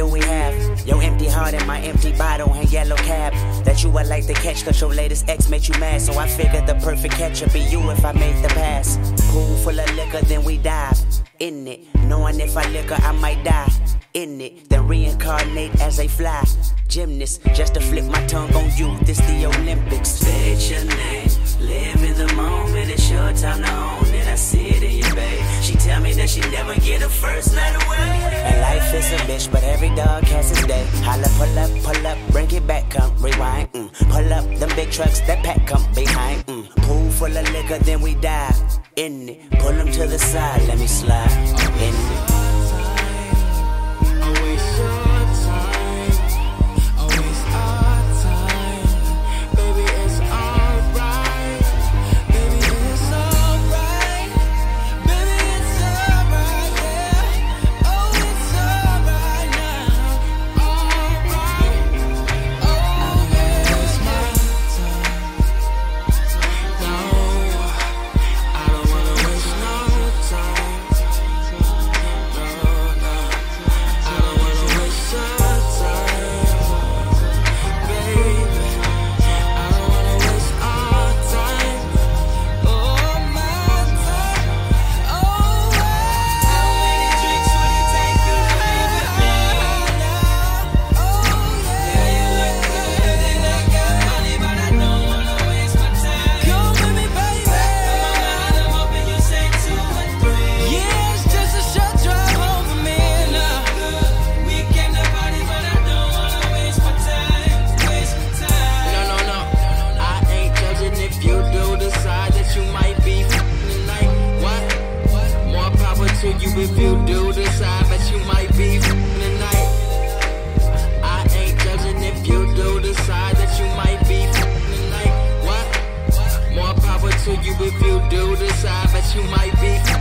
do we have? Your empty heart and my empty bottle and yellow cab that you would like to catch cause your latest ex made you mad. So I figured the perfect catch would be you if I made the pass. Pool full of liquor, then we dive in it, knowing if I liquor I might die in it, then reincarnate as a fly gymnast, just to flip my tongue on you. This the Olympics. State your name, live in the moment. It's your time to own it. I see it in you, babe. She tell me that she never get her first night away. And life is a bitch, but every dog has his day. Holla, pull up, bring it back, come rewind. Pull up them big trucks that pack come behind. Pool full of liquor, then we dive in it. Pull them to the side, let me slide in it. If you do decide that you might be tonight, I ain't judging if you do decide that you might be tonight. What? More power to you if you do decide that you might be.